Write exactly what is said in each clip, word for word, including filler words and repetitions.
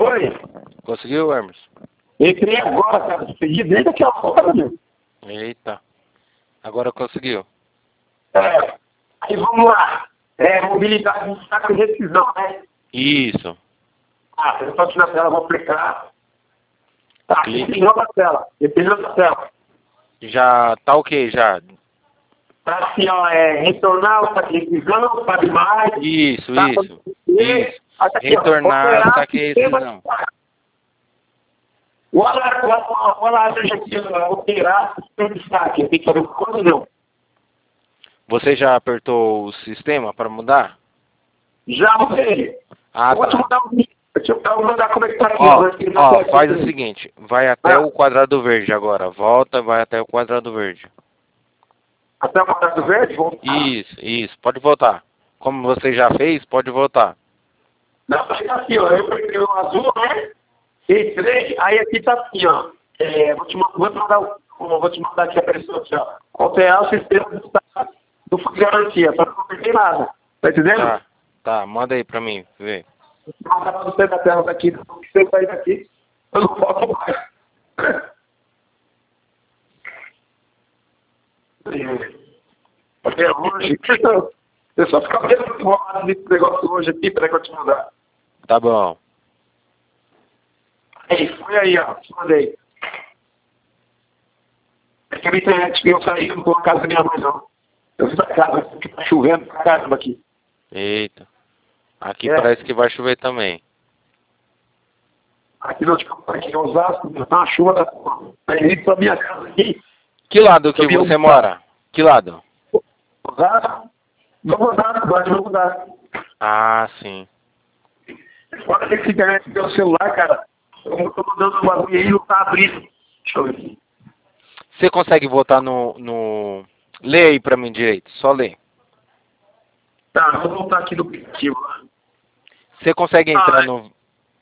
Oi? Conseguiu, Hermes? Entrei agora, cara. Despedi desde aquela hora, meu. Eita. Agora conseguiu. É. Aí vamos lá. É, mobilidade de saco e rescisão, né? Isso. Ah, eu tô aqui na tela, vou aplicar. Tá, Clique. definiu a tela. Definiu a tela. Já tá ok, já. Tá assim, ó, é, retornar o saque de rescisão, sabe mais. Isso, Tá, isso. e, Isso. aqui, ó, Retornar operar saque e sistema de rescisão. saque. O alarme, o alarme aqui, ó, operar sistema de saque. Tem que fazer coisa, não? Você já apertou o sistema para mudar? Já mudei. Ah, Vou te tá. mandar um vídeo. Deixa eu mandar como é que tá aqui. Ó, Ó, ó, faz o seguinte. Vai até Ah, o quadrado verde agora. Volta, vai até o quadrado verde. até o quadrado verde? Vou... Isso, isso. Pode voltar. Como você já fez, pode voltar. Não, tá aqui, ó. Eu peguei o azul, né? Entrei, aí aqui tá assim, ó. É, vou, te, ma- vou, te mandar, o- vou te mandar aqui a pessoa aqui, ó. Alterar o sistema do, do fundo de garantia, só que não peguei nada. Tá entendendo? Tá, tá. Manda aí pra mim, ver. Vou mandar pra você da tela daqui, se você sair daqui, eu não posso mais. Até hoje, eu só ficar vendo enrolado nesse negócio hoje aqui, peraí que eu te mandar. Tá bom. Aí, foi aí, ó, te mandei. É que a minha internet que eu saí, eu não tô na casa da minha mãe, não. Eu vim pra casa, porque tá chovendo pra caramba aqui. Eita. Aqui É. parece que vai chover também. Aqui não, tipo, aqui em Osasco, tá uma chuva da porra. Aí vim pra minha casa aqui, Que lado que eu vi você um... mora? Que lado? Osasco, vamos Osasco, vai, vamos Osasco. Ah, sim. Fora que esse internet do meu celular, cara, eu tô mandando um bagulho aí e não tá abrindo. Deixa eu ver aqui. Você consegue voltar no, no... Lê aí pra mim direito, só lê. Tá, vou voltar aqui no aplicativo. Você consegue entrar Ah, no...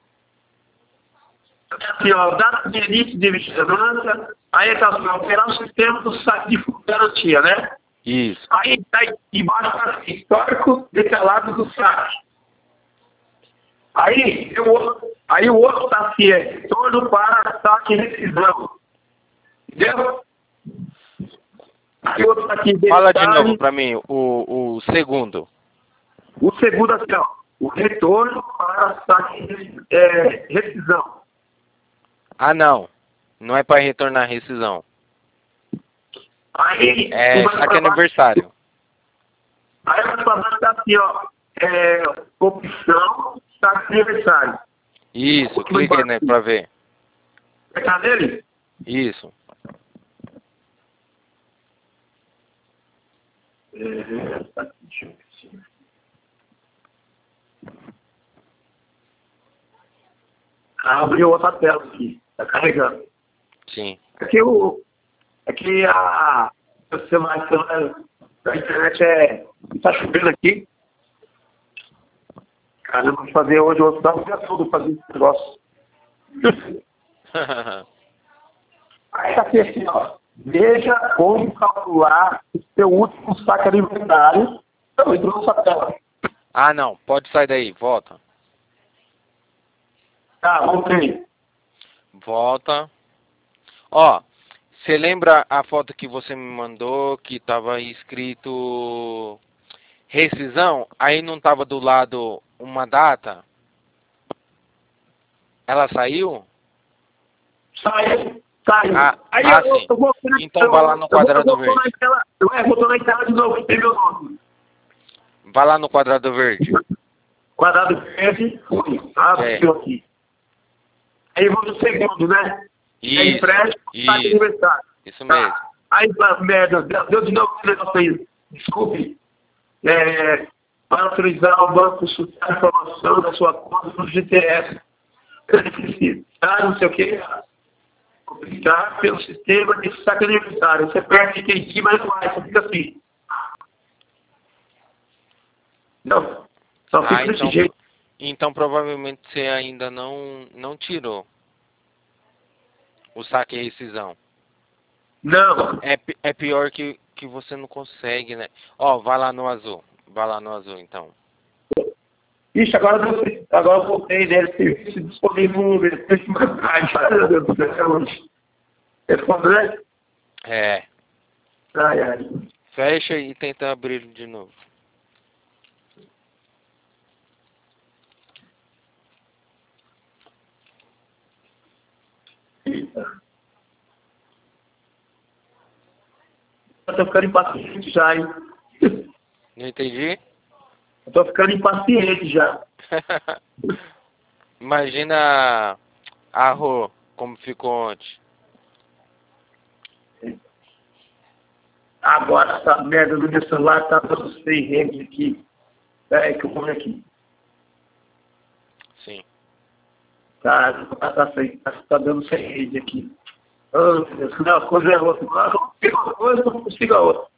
aqui, ó, data de início de vigilância, aí tá assim, operar o sistema do saque de fundo de garantia, né? Isso. Aí tá embaixo tá assim, histórico detalhado do saque. Aí, eu, aí o outro tá assim, é retorno para saque e rescisão. Entendeu? Aí o outro tá aqui, Fala de novo detalhe. pra mim, o, o segundo. O segundo assim, ó, o retorno para saque e é, rescisão. Ah, não. Não é pra retornar a rescisão. Aí, É mais saque pra baixo, aniversário. aí mais pra baixo tá assim, ó, é, opção saque aniversário. Isso, clica aí, né, pra ver. Vai tá nele? Isso. É, tá aqui, deixa eu ver se- Ah, abriu outra tela aqui, tá carregando. Sim. Aqui o. Aqui a. O celular, celular da internet é. Tá chovendo aqui. Cara, eu vou fazer hoje, eu vou dar um dia todo fazer esse negócio. Aí tá aqui assim, ó. Veja como calcular o seu último saque aniversário. Então, entrou nessa tela. Ah, não. Pode sair daí. Volta. Tá, voltei. Volta. Ó, você lembra a foto que você me mandou que tava escrito rescisão? Aí não tava do lado uma data? Ela saiu? Saiu, saiu. Ah, Aí ah eu, sim. eu vou. Então Eu, vai lá no eu, vou- eu quadrado vou pôr na verde. tela. Eu, é, vou pôr na tela de novo, que tem meu nome. Vai lá no quadrado verde. Quadrado verde, fui. Abriu É. aqui. Aí vamos no segundo, né? É Isso, empréstimo, saque isso. aniversário. Isso Tá. mesmo. Aí, pra- merda, deu deu de novo esse negócio aí. Desculpe. É, para autorizar o banco a consultar a informação da sua conta no G T S. Ah, não sei o que. Complicar pelo sistema de saque aniversário. Você perde aqui, mas não vai. Você fica assim. Não. Só fica Ah, desse então, jeito. então provavelmente você ainda não, não tirou o saque e rescisão. Não. É, pi- é pior que, que você não consegue, né? Ó, vai lá no azul. Vai lá no azul, então. Ixi, agora eu, agora eu voltei nele, serviço disponível no depois de mais tarde. Ai, meu Deus do céu. É foda, né? É. Ai, ai. Fecha e tenta abrir de novo. Eita. Eu tô ficando impaciente já, hein? Não entendi? Eu tô ficando impaciente já. Imagina a Rô, como ficou ontem. Agora essa merda do meu celular tá dando sem rede aqui. Pera aí que eu vou ver aqui. Sim. Tá, tá, tá, sem, tá, tá dando sem rede aqui. Oh, meu Deus, não, uma coisa é outra. Eu consigo uma coisa, eu não consigo a outra.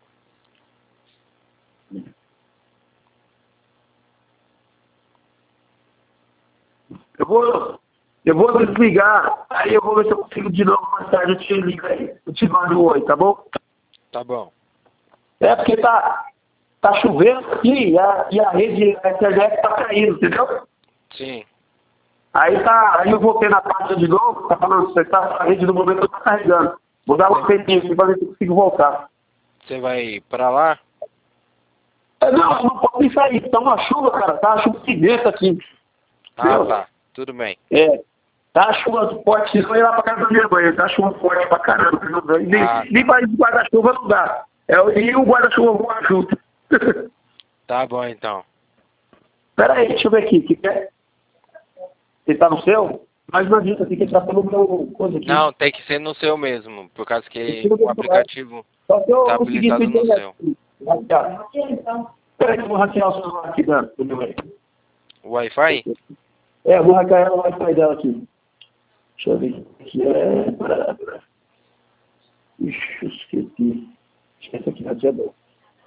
Eu vou, eu vou desligar, aí eu vou ver se eu consigo de novo mais tarde, eu te ligo aí. Eu te mando um oi, tá bom? Tá bom. É porque tá, tá chovendo aqui e a, e a rede, a internet tá caindo, entendeu? Sim. Aí tá, aí eu voltei na página de novo, tá falando, você tá, a rede do momento tá carregando. Vou dar um tempinho aqui pra ver se eu consigo voltar. Você vai pra lá? É, não, não pode nem sair, tá uma chuva, cara, tá uma chuva cimento aqui. Ah, Entendeu? tá. Tudo bem. É, tá a chuva forte, vocês vão ir lá pra casa da minha mãe, tá a chuva forte pra caramba, entendeu? E nem, Ah, nem tá. para guarda-chuva não dá. É, e o guarda-chuva voa junto. Tá bom, então. Pera aí, deixa eu ver aqui, que quer? Ele tá no seu? Mas não adianta, tem que entrar pelo meu coisa aqui. Não, tem que ser no seu mesmo, por causa que Tira o do celular. aplicativo Só que eu tá consegui habilitado no internet. seu. Hackear. Pera aí que eu vou hackear o celular aqui da, do meu aí. O Wi-Fi? É, eu vou hackear o Wi-Fi dela aqui. Deixa eu ver aqui. É... Ixi, esqueci. Acho que essa aqui já tinha bom.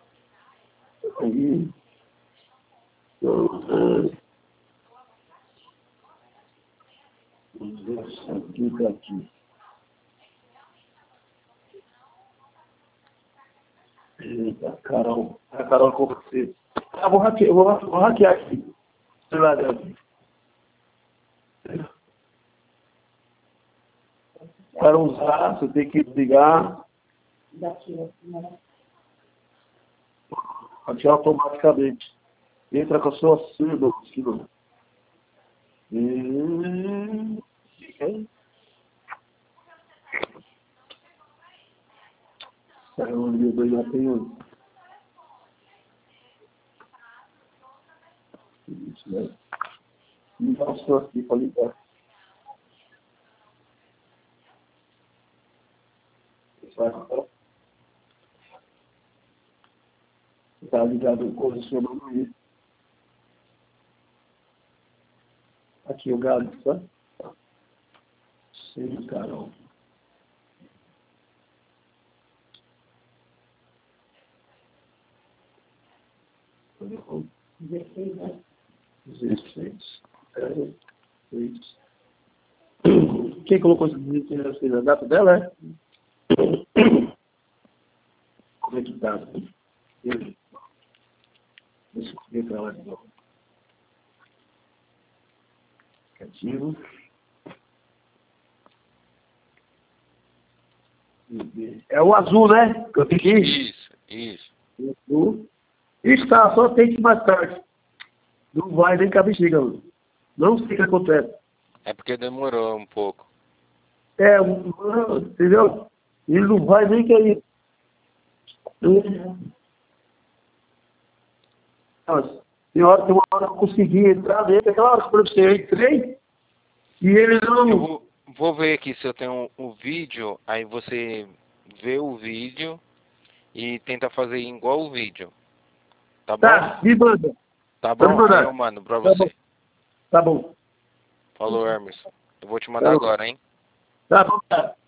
Aí. Essa aqui tá aqui. Eita, Carol. A Carol com você. Ah, vou hackear, vou, vou hackear aqui. Sei lá, deve. Para usar, você tem que ligar. Hackear automaticamente. Entra com a sua senha, filho. Hum, fica aí. Saiu um livro, já tem um. Isso, né? Me dá o seu aqui para ligar. Está ligado com o seu nome. Aqui o gado, tá? Sim, Carol. dezesseis. É, isso. Quem colocou esse dezesseis? A data dela é? Como é que tá? Deixa eu ver para lá de novo. Ativo. É o azul, né? Que eu tenho que ir. Isso, isso. O azul. Está, só tem que ir mais tarde. Não vai nem com a bexiga, mano. Não sei o que acontece. É porque demorou um pouco. É, um- entendeu? Ele não vai nem querer. Nossa, tem hora, tem uma hora que eu consegui entrar nele, aquela hora que eu entrei, e ele Eu não. vou, vou ver aqui se eu tenho um, um vídeo, aí você vê o vídeo e tenta fazer igual o vídeo. Tá bom? Tá, me manda. Tá Pode bom? Aí mandar. eu mando pra Tá bom. você. Tá bom. Falou, Hermes. Eu vou te Tá mandar bom. agora, hein? Tá bom, tá.